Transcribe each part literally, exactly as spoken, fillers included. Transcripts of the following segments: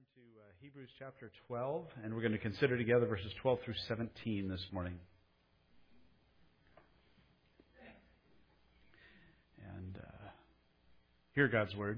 to uh, Hebrews chapter twelve, and we're going to consider together verses twelve through seventeen this morning. And uh, hear God's word.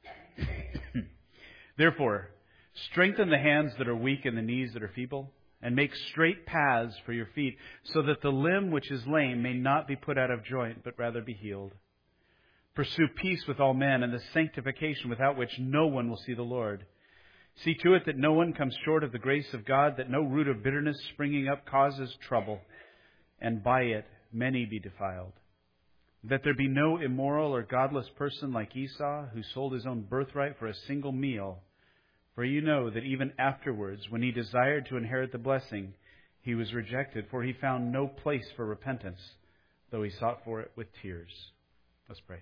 Therefore, strengthen the hands that are weak and the knees that are feeble, and make straight paths for your feet, so that the limb which is lame may not be put out of joint, but rather be healed. Pursue peace with all men and the sanctification without which no one will see the Lord. See to it that no one comes short of the grace of God, that no root of bitterness springing up causes trouble, and by it many be defiled. That there be no immoral or godless person like Esau, who sold his own birthright for a single meal. For you know that even afterwards, when he desired to inherit the blessing, he was rejected, for he found no place for repentance, though he sought for it with tears. Let's pray.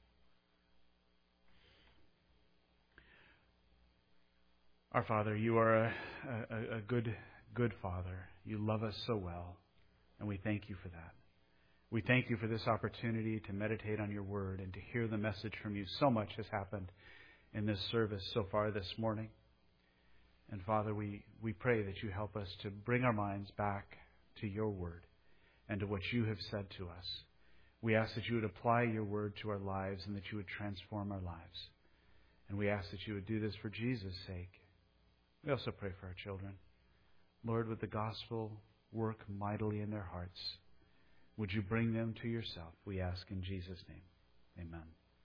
Our Father, you are a, a, a good, good Father. You love us so well, and we thank you for that. We thank you for this opportunity to meditate on your word and to hear the message from you. So much has happened in this service so far this morning. And Father, we, we pray that you help us to bring our minds back to your word and to what you have said to us. We ask that you would apply your word to our lives and that you would transform our lives. And we ask that you would do this for Jesus' sake. We also pray for our children. Lord, would the gospel work mightily in their hearts? Would you bring them to yourself? We ask in Jesus' name. Amen.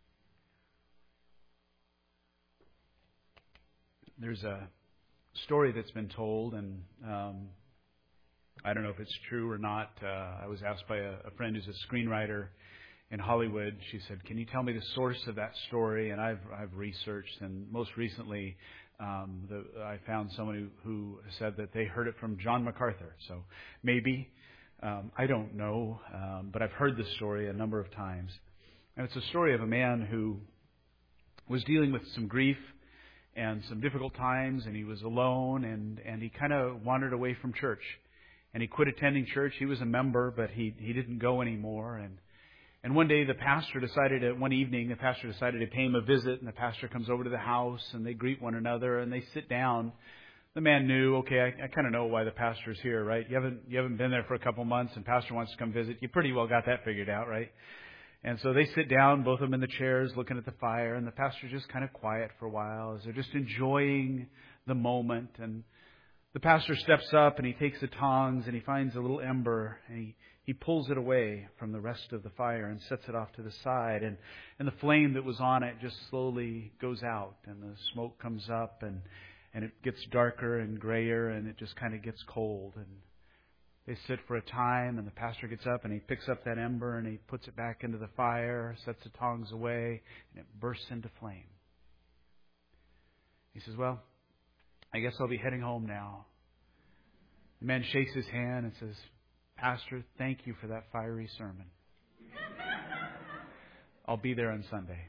There's a story that's been told, and um, I don't know if it's true or not. Uh, I was asked by a, a friend who's a screenwriter in Hollywood. She said, "Can you tell me the source of that story?" And I've I've researched, and most recently, um, the, I found someone who, who said that they heard it from John MacArthur. So maybe um, I don't know, um, but I've heard this story a number of times, and it's a story of a man who was dealing with some grief and some difficult times, and he was alone, and, and he kind of wandered away from church. And he quit attending church. He was a member, but he he didn't go anymore. And and one day the pastor decided, to, one evening, the pastor decided to pay him a visit, and the pastor comes over to the house, and they greet one another, and they sit down. The man knew, okay, I, I kind of know why the pastor's here, right? You haven't you haven't been there for a couple months, and pastor wants to come visit. You pretty well got that figured out, right? And so they sit down, both of them in the chairs, looking at the fire, and the pastor's just kind of quiet for a while as they're just enjoying the moment. And the pastor steps up, and he takes the tongs, and he finds a little ember, and he, he pulls it away from the rest of the fire and sets it off to the side. And, and the flame that was on it just slowly goes out, and the smoke comes up, and, and it gets darker and grayer, and it just kind of gets cold. And they sit for a time, and the pastor gets up, and he picks up that ember, and he puts it back into the fire, sets the tongs away, and it bursts into flame. He says, "Well, I guess I'll be heading home now." The man shakes his hand and says, "Pastor, thank you for that fiery sermon. I'll be there on Sunday."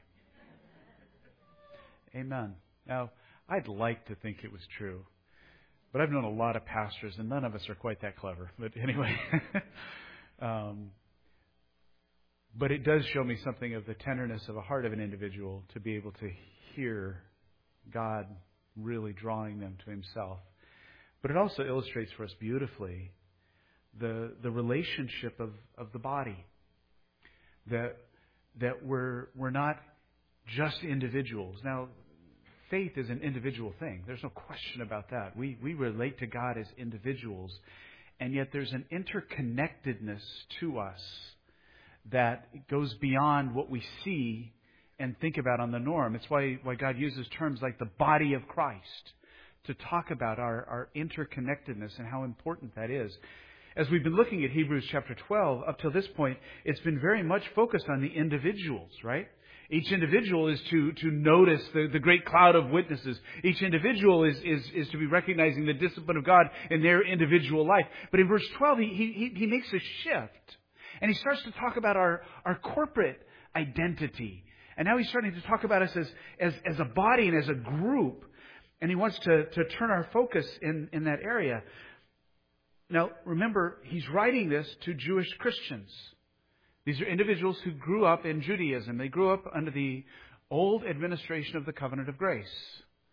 Amen. Now, I'd like to think it was true. But I've known a lot of pastors, and none of us are quite that clever. But anyway, um, but it does show me something of the tenderness of a heart of an individual to be able to hear God really drawing them to Himself. But it also illustrates for us beautifully the the relationship of, of the body. That that we're we're not just individuals. Now, faith is an individual thing. There's no question about that. We we relate to God as individuals, and yet there's an interconnectedness to us that goes beyond what we see and think about on the norm. It's why why God uses terms like the body of Christ to talk about our, our interconnectedness and how important that is. As we've been looking at Hebrews chapter twelve, up till this point, it's been very much focused on the individuals, right? Each individual is to, to notice the, the great cloud of witnesses. Each individual is, is, is to be recognizing the discipline of God in their individual life. But in verse twelve, he, he, he makes a shift. And he starts to talk about our, our corporate identity. And now he's starting to talk about us as, as, as a body and as a group. And he wants to, to turn our focus in, in that area. Now, remember, he's writing this to Jewish Christians. These are individuals who grew up in Judaism. They grew up under the old administration of the covenant of grace.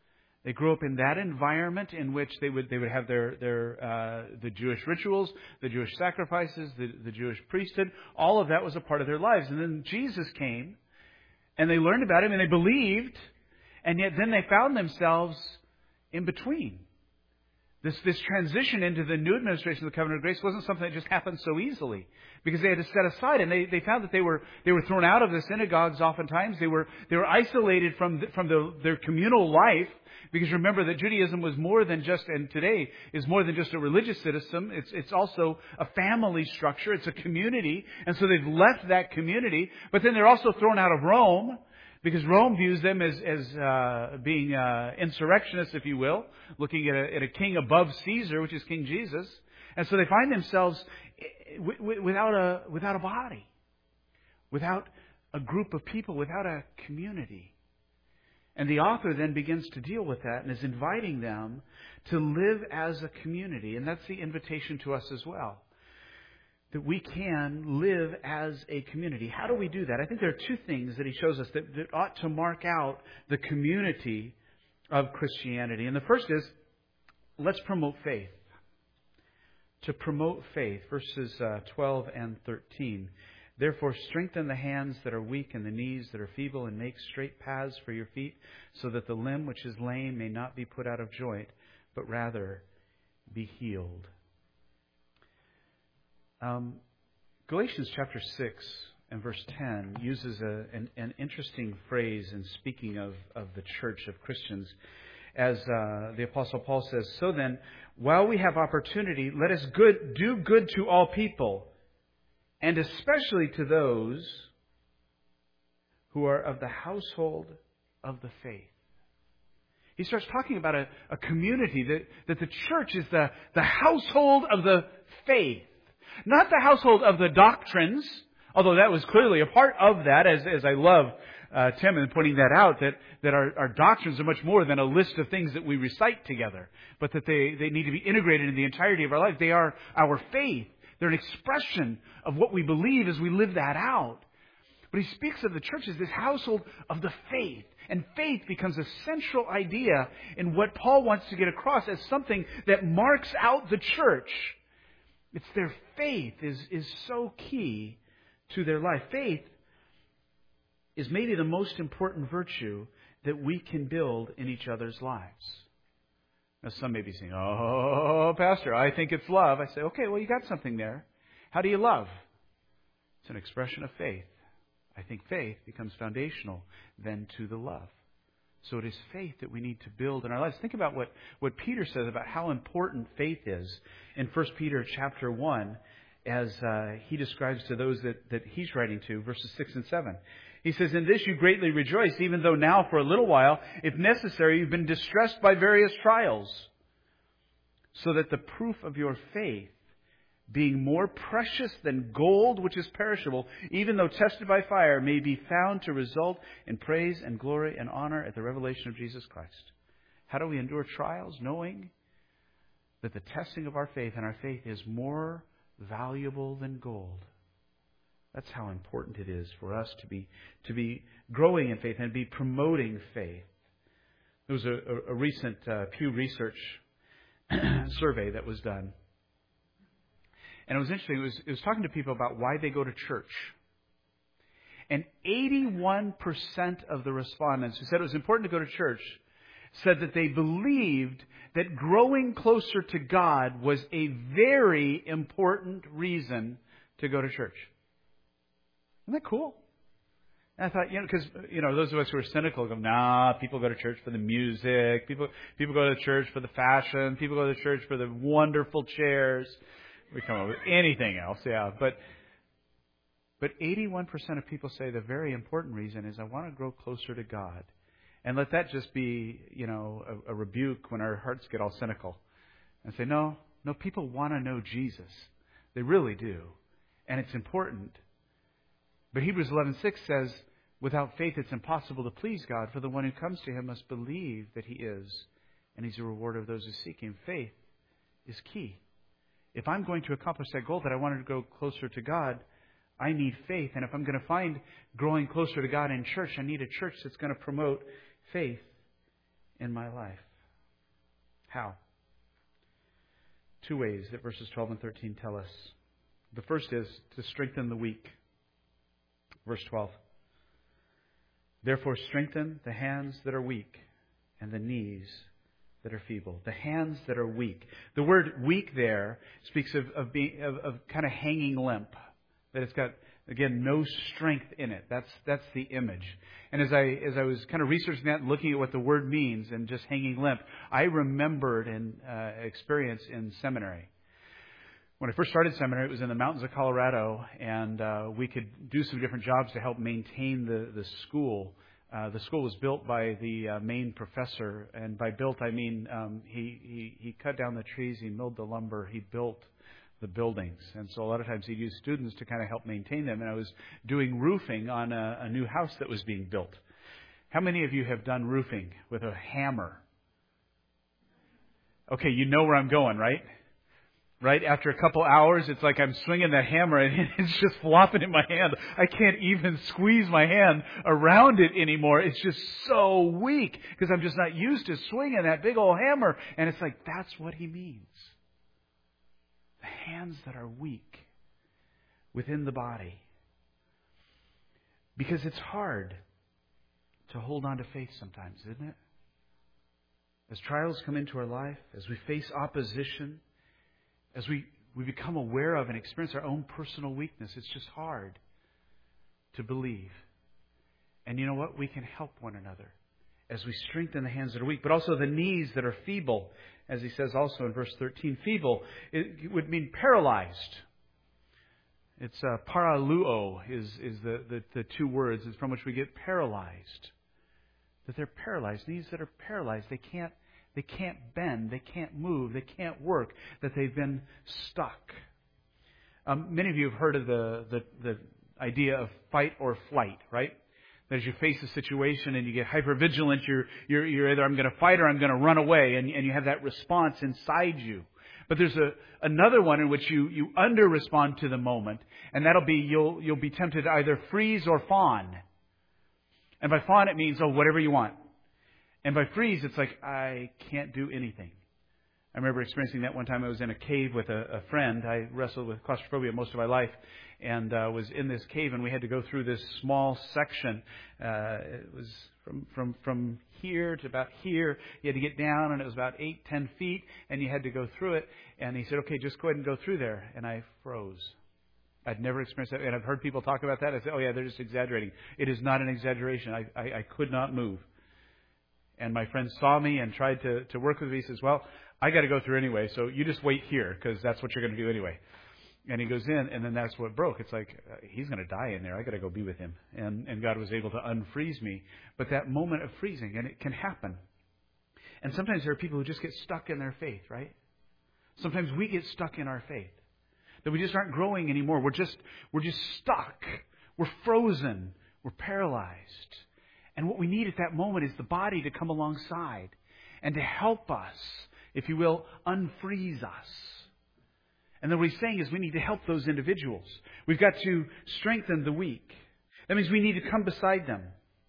They grew up in that environment in which they would they would have their their uh, the Jewish rituals, the Jewish sacrifices, the, the Jewish priesthood. All of that was a part of their lives. And then Jesus came, and they learned about Him, and they believed, and yet then they found themselves in between. This this transition into the new administration of the Covenant of Grace wasn't something that just happened so easily, because they had to set aside, and they, they found that they were they were thrown out of the synagogues. Oftentimes, they were they were isolated from the, from the, their communal life, because remember that Judaism was more than just, and today is more than just a religious system. It's it's also a family structure. It's a community, and so they've left that community. But then they're also thrown out of Rome, because Rome views them as, as uh, being uh, insurrectionists, if you will, looking at a, at a king above Caesar, which is King Jesus. And so they find themselves w- w- without a without a body, without a group of people, without a community. And the author then begins to deal with that and is inviting them to live as a community. And that's the invitation to us as well, that we can live as a community. How do we do that? I think there are two things that he shows us that, that ought to mark out the community of Christianity. And the first is, let's promote faith. To promote faith, verses uh, twelve and thirteen. Therefore, strengthen the hands that are weak and the knees that are feeble, and make straight paths for your feet, so that the limb which is lame may not be put out of joint, but rather be healed. Um, Galatians chapter six and verse ten uses a, an, an interesting phrase in speaking of, of the church of Christians. As uh, the Apostle Paul says, so then, while we have opportunity, let us good, do good to all people, and especially to those who are of the household of the faith. He starts talking about a, a community, that, that the church is the, the household of the faith. Not the household of the doctrines, although that was clearly a part of that, as, as I love uh, Tim in pointing that out, that, that our, our doctrines are much more than a list of things that we recite together, but that they, they need to be integrated in the entirety of our life. They are our faith. They're an expression of what we believe as we live that out. But he speaks of the church as this household of the faith. And faith becomes a central idea in what Paul wants to get across as something that marks out the church. It's their faith is, is so key to their life. Faith is maybe the most important virtue that we can build in each other's lives. Now, some may be saying, oh, Pastor, I think it's love. I say, okay, well, you got something there. How do you love? It's an expression of faith. I think faith becomes foundational then to the love. So it is faith that we need to build in our lives. Think about what, what Peter says about how important faith is in First Peter chapter one, as uh, he describes to those that, that he's writing to, verses six and seven. He says, in this you greatly rejoice, even though now for a little while, if necessary, you've been distressed by various trials, so that the proof of your faith, being more precious than gold which is perishable, even though tested by fire, may be found to result in praise and glory and honor at the revelation of Jesus Christ. How do we endure trials? Knowing that the testing of our faith, and our faith is more valuable than gold. That's how important it is for us to be to be growing in faith and be promoting faith. There was a, a, a recent uh, Pew Research survey that was done. And it was interesting. It was, it was talking to people about why they go to church. And eighty-one percent of the respondents who said it was important to go to church said that they believed that growing closer to God was a very important reason to go to church. Isn't that cool? And I thought, you know, because, you know, those of us who are cynical go, nah, people go to church for the music. People, people go to church for the fashion. People go to church for the wonderful chairs. We come up with anything else, yeah. But but eighty-one percent of people say the very important reason is I want to grow closer to God. And let that just be, you know, a, a rebuke when our hearts get all cynical. And say, no, no, people want to know Jesus. They really do. And it's important. But Hebrews eleven six says, without faith it's impossible to please God, for the one who comes to Him must believe that He is, and He's a rewarder of those who seek Him. Faith is key. If I'm going to accomplish that goal that I wanted to go closer to God, I need faith. And if I'm going to find growing closer to God in church, I need a church that's going to promote faith in my life. How? Two ways that verses twelve and thirteen tell us. The first is to strengthen the weak. Verse twelve. Therefore strengthen the hands that are weak and the knees that are feeble. The hands that are weak. The word weak there speaks of, of being of, of kind of hanging limp. That it's got, again, no strength in it. That's that's the image. And as I as I was kind of researching that and looking at what the word means and just hanging limp, I remembered an uh, experience in seminary. When I first started seminary, it was in the mountains of Colorado, and uh, we could do some different jobs to help maintain the, the school. Uh, the school was built by the uh, main professor, and by built I mean um, he, he, he cut down the trees, he milled the lumber, he built the buildings. And so a lot of times he'd use students to kind of help maintain them. And I was doing roofing on a, a new house that was being built. How many of you have done roofing with a hammer? Okay, you know where I'm going, right? Right? After a couple hours, it's like I'm swinging the hammer and it's just flopping in my hand. I can't even squeeze my hand around it anymore. It's just so weak because I'm just not used to swinging that big old hammer. And it's like, that's what he means. The hands that are weak within the body. Because it's hard to hold on to faith sometimes, isn't it? As trials come into our life, as we face opposition, as we, we become aware of and experience our own personal weakness, it's just hard to believe. And you know what? We can help one another as we strengthen the hands that are weak, but also the knees that are feeble. As he says also in verse thirteen, feeble, it would mean paralyzed. It's uh, paraluo is, is the, the, the two words from which we get paralyzed. That they're paralyzed, knees that are paralyzed. They can't They can't bend. They can't move. They can't work. That they've been stuck. Um, many of you have heard of the, the, the idea of fight or flight, right? That as you face a situation and you get hypervigilant, you're, you're, you're either I'm going to fight or I'm going to run away. And, and you have that response inside you. But there's a, another one in which you, you under-respond to the moment. And that'll be you'll, you'll be tempted to either freeze or fawn. And by fawn it means, oh, whatever you want. And by freeze, it's like, I can't do anything. I remember experiencing that one time. I was in a cave with a, a friend. I wrestled with claustrophobia most of my life and uh, was in this cave, and we had to go through this small section. Uh, it was from, from, from here to about here. You had to get down, and it was about eight, ten feet, and you had to go through it. And he said, okay, just go ahead and go through there. And I froze. I'd never experienced that. And I've heard people talk about that. I said, oh, yeah, they're just exaggerating. It is not an exaggeration. I, I, I could not move. And my friend saw me and tried to, to work with me. He says, well, I got to go through anyway, so you just wait here because that's what you're going to do anyway. And he goes in, and then that's what broke. It's like, uh, he's going to die in there. I got to go be with him. And, and God was able to unfreeze me. But that moment of freezing, and it can happen. And sometimes there are people who just get stuck in their faith, right? Sometimes we get stuck in our faith. That we just aren't growing anymore. We're just, we're just stuck. We're frozen. We're paralyzed. And what we need at that moment is the body to come alongside and to help us, if you will, unfreeze us. And then what he's saying is we need to help those individuals. We've got to strengthen the weak. That means we need to come beside them.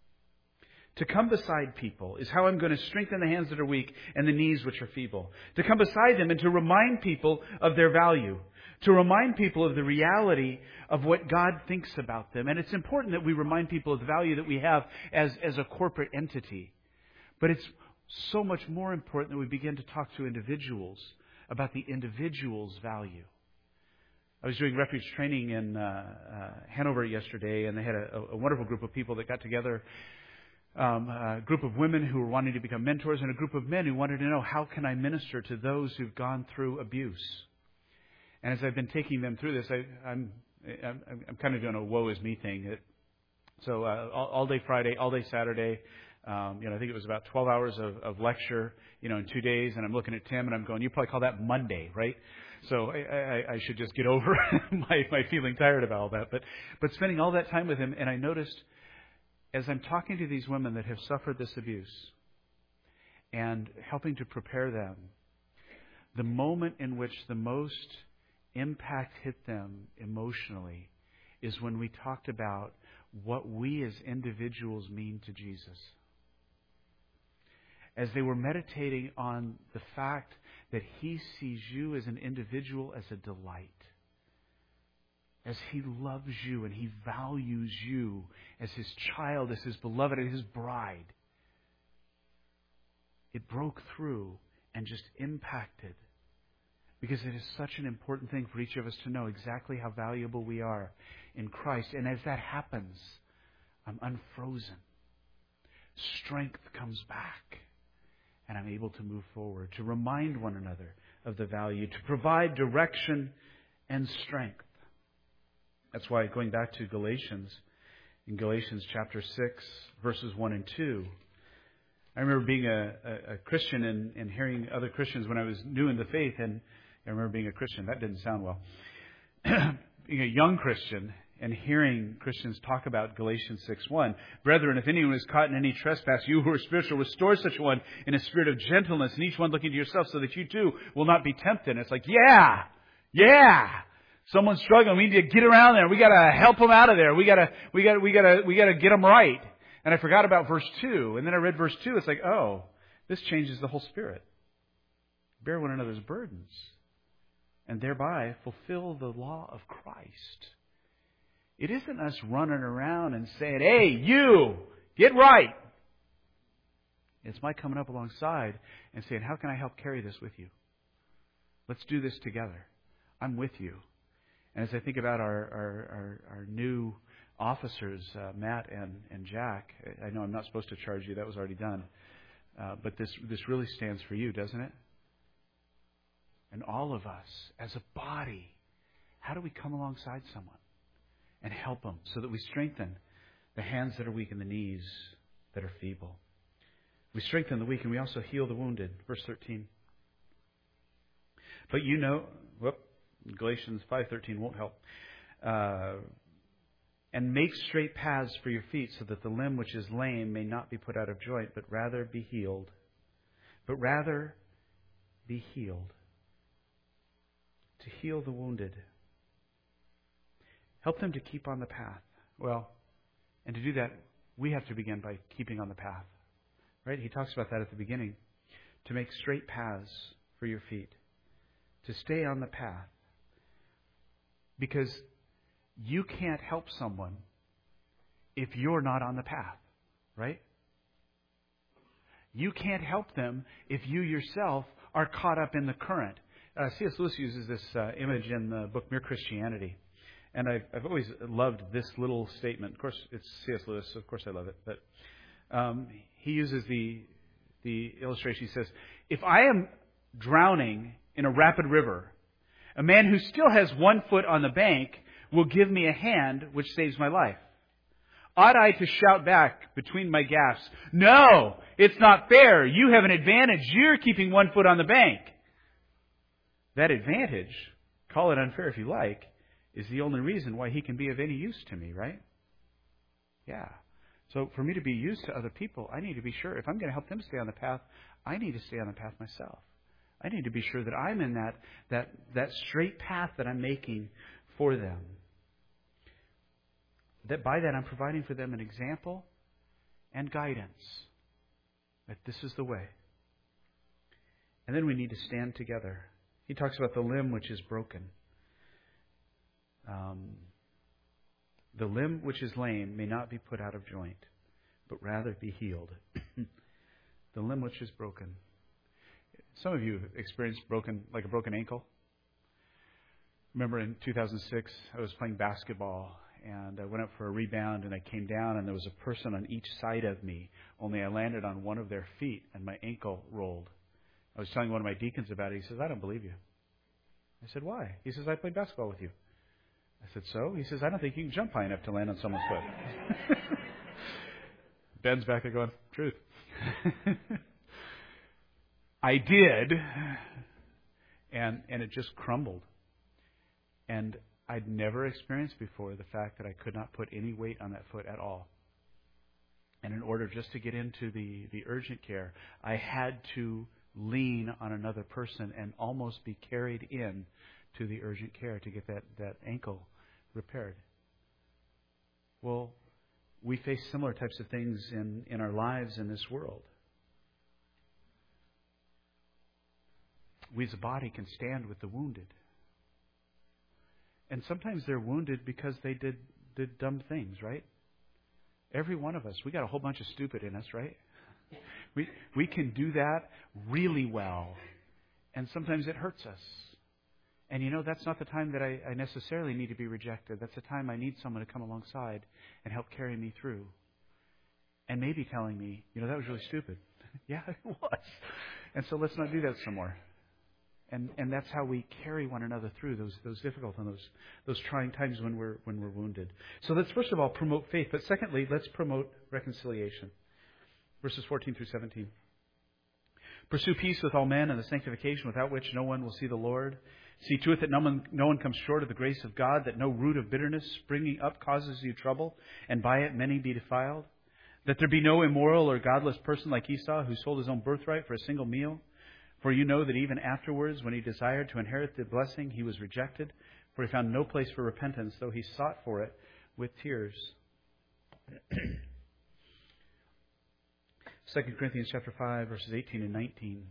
To come beside people is how I'm going to strengthen the hands that are weak and the knees which are feeble. To come beside them and to remind people of their value. To remind people of the reality of what God thinks about them. And it's important that we remind people of the value that we have as, as a corporate entity. But it's so much more important that we begin to talk to individuals about the individual's value. I was doing refuge training in uh, uh, Hanover yesterday, and they had a, a wonderful group of people that got together. Um, a group of women who were wanting to become mentors, and a group of men who wanted to know, how can I minister to those who've gone through abuse? And as I've been taking them through this, I, I'm, I'm I'm kind of doing a woe is me thing. It, so uh, all, all day Friday, all day Saturday. Um, you know, I think it was about twelve hours of, of lecture, you know, in two days. And I'm looking at Tim and I'm going, you probably call that Monday, right? So I, I, I should just get over my, my feeling tired about all that. But, but spending all that time with him, and I noticed as I'm talking to these women that have suffered this abuse and helping to prepare them, the moment in which the most impact hit them emotionally is when we talked about what we as individuals mean to Jesus. as they were meditating on the fact that He sees you as an individual as a delight, as He loves you and He values you as His child, as His beloved, as His bride. It broke through and just impacted, because it is such an important thing for each of us to know exactly how valuable we are in Christ. And as that happens, I'm unfrozen. Strength comes back. And I'm able to move forward, to remind one another of the value, to provide direction and strength. That's why, going back to Galatians, in Galatians chapter six, verses one and two, I remember being a, a, a Christian and, and hearing other Christians when I was new in the faith, and I remember being a Christian. That didn't sound well. Being a young Christian and hearing Christians talk about Galatians six one. Brethren, if anyone is caught in any trespass, you who are spiritual, restore such one in a spirit of gentleness, and each one looking to yourself, so that you too will not be tempted. And it's like, yeah, yeah. Someone's struggling. We need to get around there. We got to help them out of there. We got to, we got, we got to, we got to get them right. And I forgot about verse two. And then I read verse two. It's like, oh, this changes the whole spirit. Bear one another's burdens, and thereby fulfill the law of Christ. It isn't us running around and saying, hey, you, get right. It's my coming up alongside and saying, how can I help carry this with you? Let's do this together. I'm with you. And as I think about our our, our, our new officers, uh, Matt and, and Jack, I know I'm not supposed to charge you. That was already done. Uh, but this, this really stands for you, doesn't it? And all of us, as a body, how do we come alongside someone and help them so that we strengthen the hands that are weak and the knees that are feeble? We strengthen the weak and we also heal the wounded. Verse thirteen. But you know, whoop, Galatians five thirteen won't help. Uh, and make straight paths for your feet, so that the limb which is lame may not be put out of joint, but rather be healed. But rather be healed. To heal the wounded. Help them to keep on the path. Well, and to do that, we have to begin by keeping on the path. Right? He talks about that at the beginning. To make straight paths for your feet. To stay on the path. Because you can't help someone if you're not on the path. Right? You can't help them if you yourself are caught up in the current. Uh, C S Lewis uses this uh, image in the book Mere Christianity. And I've, I've always loved this little statement. Of course, it's C S Lewis. Of course I love it. But um, he uses the the illustration. He says, if I am drowning in a rapid river, a man who still has one foot on the bank will give me a hand, which saves my life. Ought I to shout back between my gasps, no, it's not fair. You have an advantage. You're keeping one foot on the bank. That advantage, call it unfair if you like, is the only reason why he can be of any use to me, right? Yeah. So for me to be used to other people, I need to be sure if I'm going to help them stay on the path, I need to stay on the path myself. I need to be sure that I'm in that that that straight path that I'm making for them. That by that I'm providing for them an example and guidance. That this is the way. And then we need to stand together. He talks about the limb which is broken. Um, the limb which is lame may not be put out of joint, but rather be healed. The limb which is broken. Some of you have experienced broken, like a broken ankle. Remember in two thousand six, I was playing basketball, and I went up for a rebound, and I came down, and there was a person on each side of me, only I landed on one of their feet, and my ankle rolled. I was telling one of my deacons about it. He says, I don't believe you. I said, why? He says, I played basketball with you. I said, so? He says, I don't think you can jump high enough to land on someone's foot. Ben's back there going, truth. I did, and and it just crumbled. And I'd never experienced before the fact that I could not put any weight on that foot at all. And in order just to get into the, the urgent care, I had to lean on another person and almost be carried in to the urgent care to get that, that ankle repaired. Well, we face similar types of things in, in our lives in this world. we as a body can stand with the wounded. And sometimes they're wounded because they did, did dumb things, right? Every one of us, we got a whole bunch of stupid in us, right? We we can do that really well. And sometimes it hurts us. And you know, that's not the time that I, I necessarily need to be rejected. That's the time I need someone to come alongside and help carry me through. And maybe telling me, you know, that was really stupid. Yeah, it was. And so let's not do that some more. And and that's how we carry one another through those those difficult and those those trying times when we're when we're wounded. So let's first of all promote faith, but secondly, let's promote reconciliation. Verses fourteen through seventeen. Pursue peace with all men and the sanctification without which no one will see the Lord. See to it that no one, no one comes short of the grace of God, that no root of bitterness springing up causes you trouble, and by it many be defiled. That there be no immoral or godless person like Esau, who sold his own birthright for a single meal. For you know that even afterwards, when he desired to inherit the blessing, he was rejected, for he found no place for repentance, though he sought for it with tears. Second Corinthians chapter five, verses eighteen and nineteen.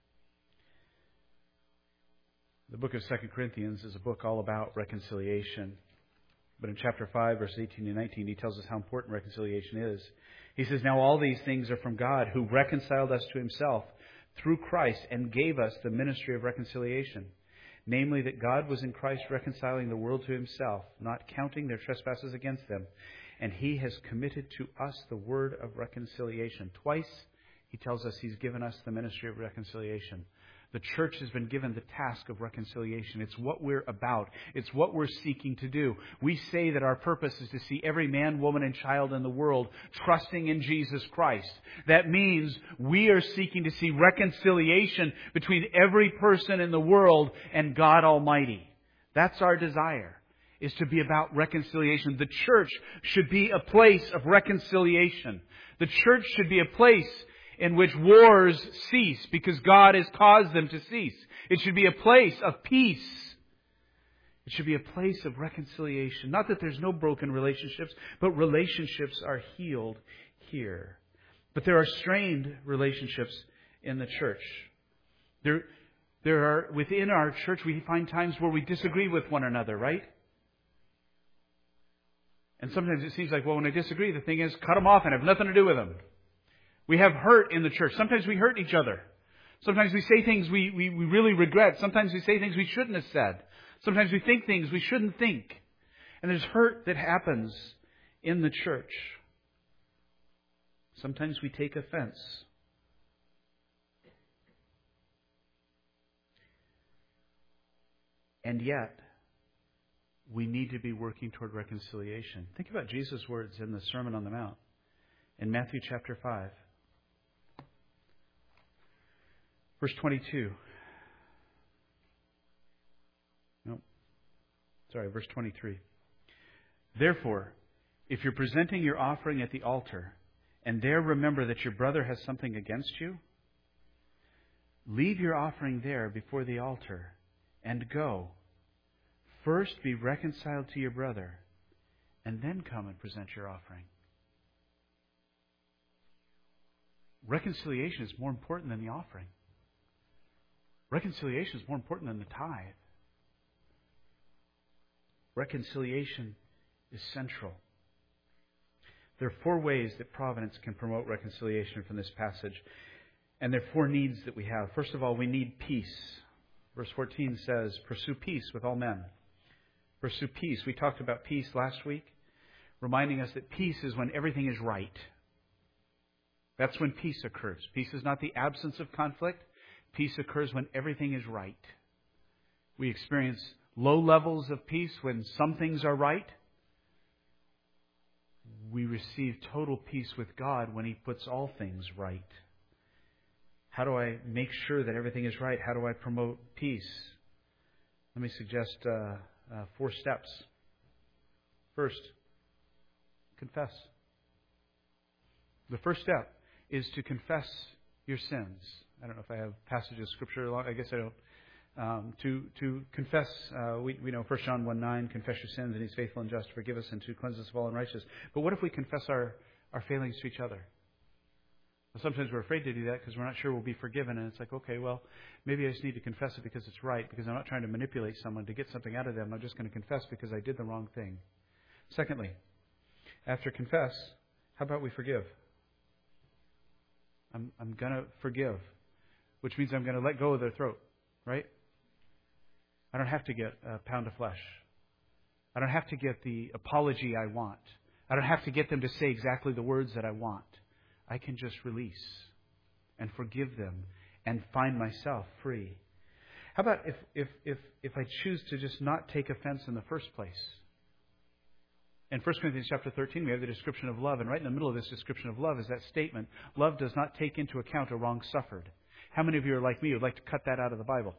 The book of Second Corinthians is a book all about reconciliation. But in chapter five, verses eighteen and nineteen, he tells us how important reconciliation is. He says, "Now all these things are from God, who reconciled us to himself through Christ and gave us the ministry of reconciliation. Namely, that God was in Christ reconciling the world to himself, not counting their trespasses against them. And he has committed to us the word of reconciliation." Twice, he tells us he's given us the ministry of reconciliation. The church has been given the task of reconciliation. It's what we're about. It's what we're seeking to do. We say that our purpose is to see every man, woman, and child in the world trusting in Jesus Christ. That means we are seeking to see reconciliation between every person in the world and God Almighty. That's our desire, is to be about reconciliation. The church should be a place of reconciliation. The church should be a place in which wars cease because God has caused them to cease. It should be a place of peace. It should be a place of reconciliation. Not that there's no broken relationships, but relationships are healed here. But there are strained relationships in the church. There, there are, within our church, we find times where we disagree with one another, right? And sometimes it seems like, well, when I disagree, the thing is, cut them off and have nothing to do with them. We have hurt in the church. Sometimes we hurt each other. Sometimes we say things we, we, we really regret. Sometimes we say things we shouldn't have said. Sometimes we think things we shouldn't think. And there's hurt that happens in the church. Sometimes we take offense. And yet, we need to be working toward reconciliation. Think about Jesus' words in the Sermon on the Mount in Matthew chapter five. Verse twenty-two. No. Sorry, verse twenty-three. "Therefore, if you're presenting your offering at the altar, and there remember that your brother has something against you, leave your offering there before the altar, and go. First be reconciled to your brother, and then come and present your offering." Reconciliation is more important than the offering. Reconciliation is more important than the tithe. Reconciliation is central. There are four ways that Providence can promote reconciliation from this passage. And there are four needs that we have. First of all, we need peace. Verse fourteen says, "Pursue peace with all men." Pursue peace. We talked about peace last week, reminding us that peace is when everything is right. That's when peace occurs. Peace is not the absence of conflict. Peace occurs when everything is right. We experience low levels of peace when some things are right. We receive total peace with God when He puts all things right. How do I make sure that everything is right? How do I promote peace? Let me suggest uh, uh, four steps. First, confess. The first step is to confess your sins. I don't know if I have passages of Scripture. I guess I don't. Um, to to confess, uh, we, we know First John one nine, confess your sins and He's faithful and just to forgive us and to cleanse us of all unrighteousness. But what if we confess our, our failings to each other? Sometimes we're afraid to do that because we're not sure we'll be forgiven. And it's like, okay, well, maybe I just need to confess it because it's right, because I'm not trying to manipulate someone to get something out of them. I'm just going to confess because I did the wrong thing. Secondly, after confess, how about we forgive? I'm, I'm going to forgive, which means I'm going to let go of their throat, right? I don't have to get a pound of flesh. I don't have to get the apology I want. I don't have to get them to say exactly the words that I want. I can just release and forgive them and find myself free. How about if, if, if, if I choose to just not take offense in the first place? In First Corinthians chapter thirteen, we have the description of love. And right in the middle of this description of love is that statement, love does not take into account a wrong suffered. How many of you are like me who would like to cut that out of the Bible?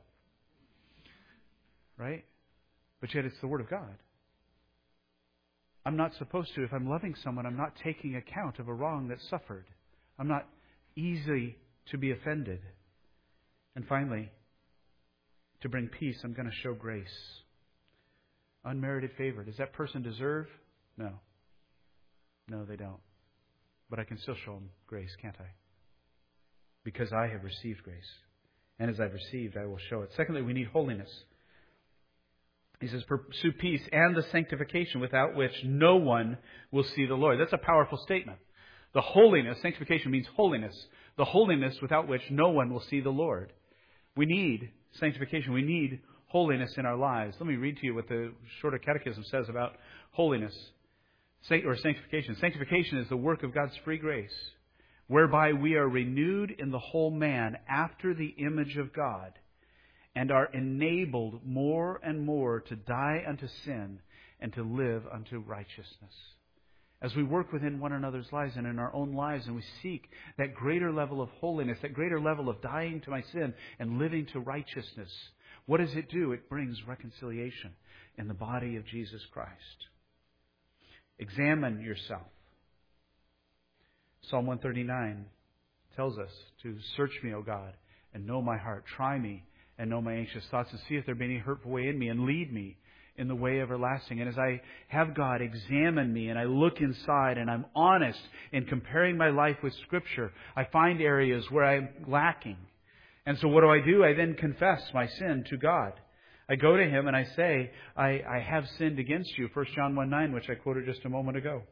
Right? But yet it's the Word of God. I'm not supposed to, if I'm loving someone, I'm not taking account of a wrong that's suffered. I'm not easy to be offended. And finally, to bring peace, I'm going to show grace. Unmerited favor. Does that person deserve? No. No, they don't. But I can still show them grace, can't I? Because I have received grace. And as I've received, I will show it. Secondly, we need holiness. He says, pursue peace and the sanctification without which no one will see the Lord. That's a powerful statement. The holiness, sanctification means holiness. The holiness without which no one will see the Lord. We need sanctification. We need holiness in our lives. Let me read to you what the Shorter Catechism says about holiness or sanctification. Sanctification is the work of God's free grace, whereby we are renewed in the whole man after the image of God, and are enabled more and more to die unto sin and to live unto righteousness. As we work within one another's lives and in our own lives, and we seek that greater level of holiness, that greater level of dying to my sin and living to righteousness, what does it do? It brings reconciliation in the body of Jesus Christ. Examine yourself. Psalm one thirty-nine tells us to search me, O God, and know my heart. Try me and know my anxious thoughts, and see if there be any hurtful way in me, and lead me in the way everlasting. And as I have God examine me, and I look inside, and I'm honest in comparing my life with Scripture, I find areas where I'm lacking. And so what do I do? I then confess my sin to God. I go to Him and I say, I, I have sinned against you. First John one nine, which I quoted just a moment ago.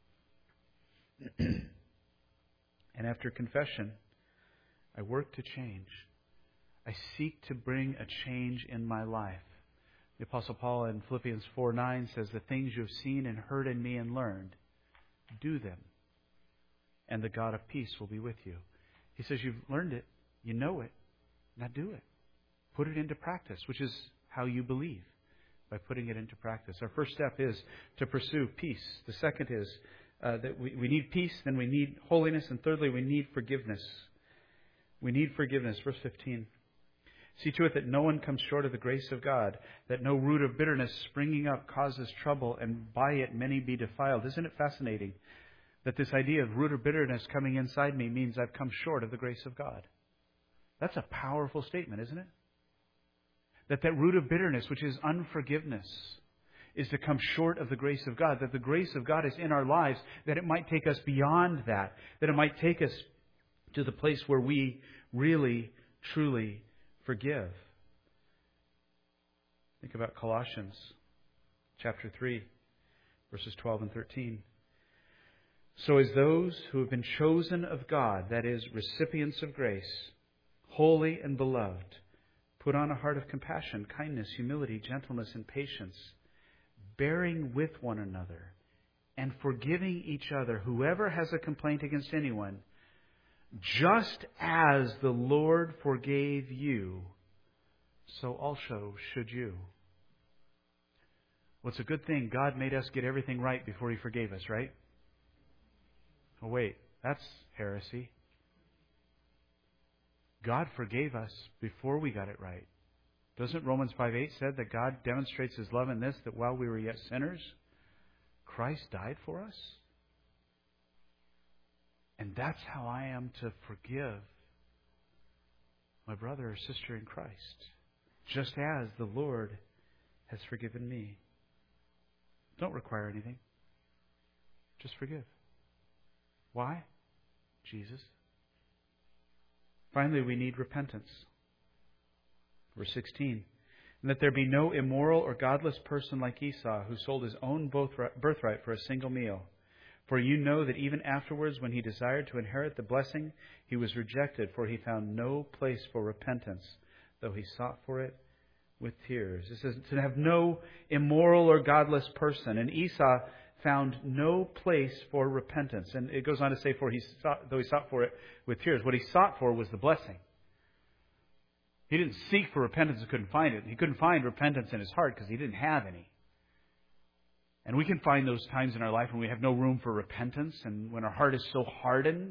And after confession, I work to change. I seek to bring a change in my life. The Apostle Paul in Philippians four nine says, the things you have seen and heard in me and learned, do them, and the God of peace will be with you. He says, you've learned it, you know it, now do it. Put it into practice, which is how you believe, by putting it into practice. Our first step is to pursue peace. The second is uh, that we, we need peace, then we need holiness, and thirdly, we need forgiveness. We need forgiveness. Verse fifteen. See to it that no one comes short of the grace of God, that no root of bitterness springing up causes trouble, and by it many be defiled. Isn't it fascinating that this idea of root of bitterness coming inside me means I've come short of the grace of God? That's a powerful statement, isn't it? That that root of bitterness, which is unforgiveness, is to come short of the grace of God. That the grace of God is in our lives, that it might take us beyond that. That it might take us to the place where we really, truly forgive. Think about Colossians chapter three, verses twelve and thirteen. So as those who have been chosen of God, that is, recipients of grace, holy and beloved, put on a heart of compassion, kindness, humility, gentleness, and patience, bearing with one another, and forgiving each other, whoever has a complaint against anyone, just as the Lord forgave you, so also should you. Well, it's a good thing God made us get everything right before He forgave us, right? Oh, wait, that's heresy. God forgave us before we got it right. Doesn't Romans five eight say that God demonstrates His love in this, that while we were yet sinners, Christ died for us? And that's how I am to forgive my brother or sister in Christ, just as the Lord has forgiven me. Don't require anything. Just forgive. Why? Jesus. Finally, we need repentance. Verse sixteen. And that there be no immoral or godless person like Esau, who sold his own birthright for a single meal. For you know that even afterwards, when he desired to inherit the blessing, he was rejected, for he found no place for repentance, though he sought for it with tears. It says to have no immoral or godless person. And Esau found no place for repentance. And it goes on to say, for he sought, though he sought for it with tears. What he sought for was the blessing. He didn't seek for repentance and couldn't find it. He couldn't find repentance in his heart because he didn't have any. And we can find those times in our life when we have no room for repentance and when our heart is so hardened.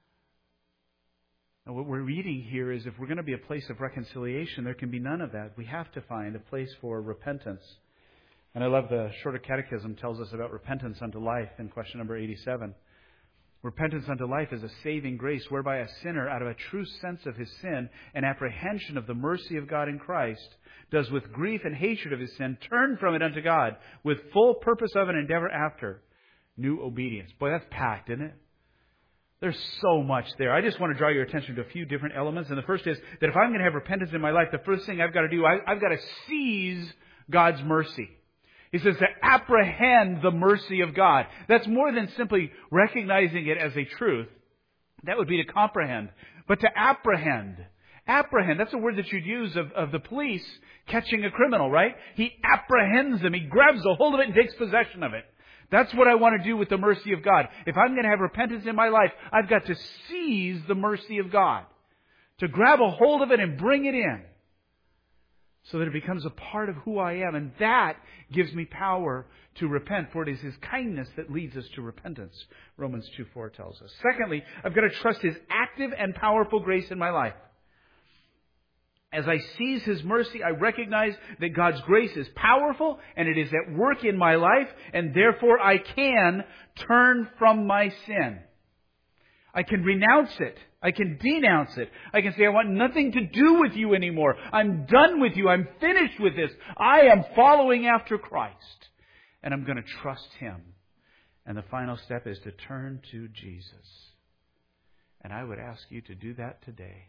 And what we're reading here is if we're going to be a place of reconciliation, there can be none of that. We have to find a place for repentance. And I love the Shorter Catechism tells us about repentance unto life in question number eighty-seven. Repentance unto life is a saving grace whereby a sinner, out of a true sense of his sin and apprehension of the mercy of God in Christ, does with grief and hatred of his sin turn from it unto God with full purpose of and endeavor after new obedience. Boy, that's packed, isn't it? There's so much there. I just want to draw your attention to a few different elements. And the first is that if I'm going to have repentance in my life, the first thing I've got to do, I, I've got to seize God's mercy. He says to apprehend the mercy of God. That's more than simply recognizing it as a truth. That would be to comprehend. But to apprehend. Apprehend, that's a word that you'd use of, of the police catching a criminal, right? He apprehends them. He grabs a hold of it and takes possession of it. That's what I want to do with the mercy of God. If I'm going to have repentance in my life, I've got to seize the mercy of God. To grab a hold of it and bring it in. So that it becomes a part of who I am. And that gives me power to repent. For it is His kindness that leads us to repentance. Romans two four tells us. Secondly, I've got to trust His active and powerful grace in my life. As I seize His mercy, I recognize that God's grace is powerful and it is at work in my life. And therefore I can turn from my sin. I can renounce it. I can denounce it. I can say, I want nothing to do with you anymore. I'm done with you. I'm finished with this. I am following after Christ. And I'm going to trust Him. And the final step is to turn to Jesus. And I would ask you to do that today.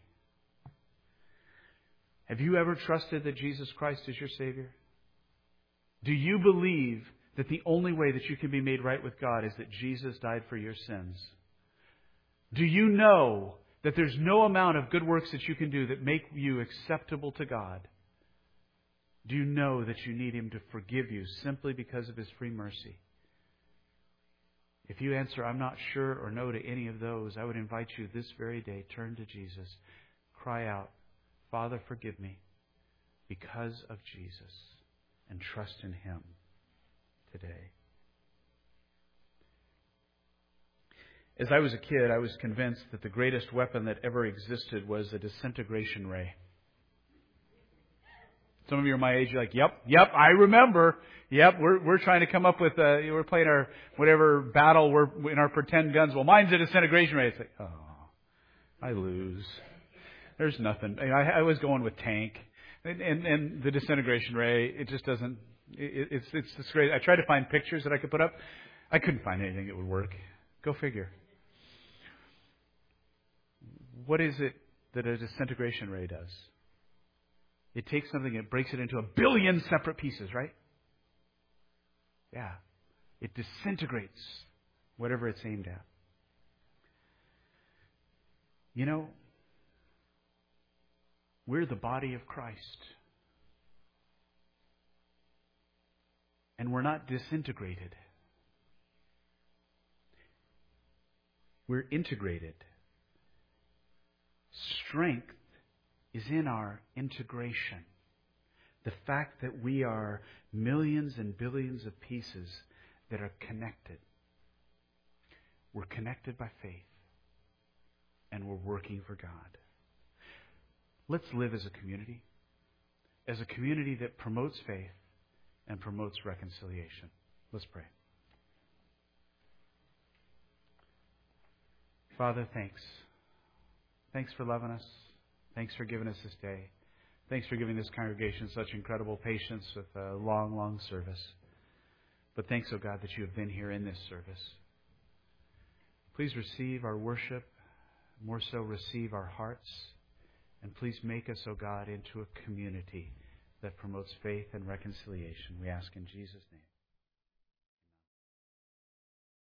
Have you ever trusted that Jesus Christ is your Savior? Do you believe that the only way that you can be made right with God is that Jesus died for your sins? Do you know that there's no amount of good works that you can do that make you acceptable to God? Do you know that you need Him to forgive you simply because of His free mercy? If you answer, I'm not sure or no to any of those, I would invite you this very day, turn to Jesus. Cry out, Father, forgive me because of Jesus, and trust in Him today. As I was a kid, I was convinced that the greatest weapon that ever existed was a disintegration ray. Some of you are my age, you're like, yep, yep, I remember. Yep, we're we're trying to come up with, uh, we're playing our whatever battle we're in our pretend guns. Well, mine's a disintegration ray. It's like, oh, I lose. There's nothing. I, I was going with tank. And, and, and the disintegration ray, it just doesn't, it, it's, it's just great. I tried to find pictures that I could put up. I couldn't find anything that would work. Go figure. What is it that a disintegration ray does? It takes something and breaks it into a billion separate pieces, right? Yeah. It disintegrates whatever it's aimed at. You know, we're the body of Christ. And we're not disintegrated. We're integrated. Strength is in our integration. The fact that we are millions and billions of pieces that are connected. We're connected by faith. And we're working for God. Let's live as a community. As a community that promotes faith and promotes reconciliation. Let's pray. Father, thanks. Thanks for loving us. Thanks for giving us this day. Thanks for giving this congregation such incredible patience with a long, long service. But thanks, oh God, that you have been here in this service. Please receive our worship. More so, receive our hearts. And please make us, O God, into a community that promotes faith and reconciliation. We ask in Jesus' name.